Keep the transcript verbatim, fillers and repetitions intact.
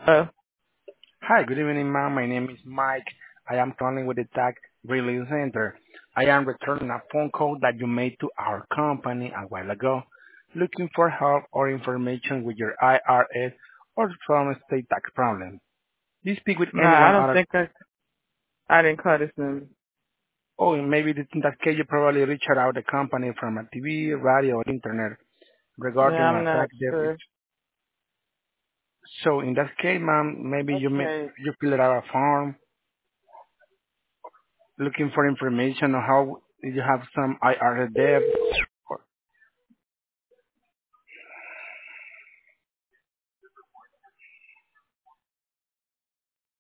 Uh, Hi, good evening, ma'am. My name is Mike. I am calling with the Tax Relief Center. I am returning a phone call that you made to our company a while ago, looking for help or information with your I R S or some state tax problem. Do you speak with no, I anyone don't out of, think I, I didn't call this number. oh, maybe in that case you probably reached out the company from a T V, radio, or internet Yeah, regarding I'm a not tax debt. sure. So in that case, ma'am, maybe you may, Okay. you fill out a form looking for information on how you have some I R S debt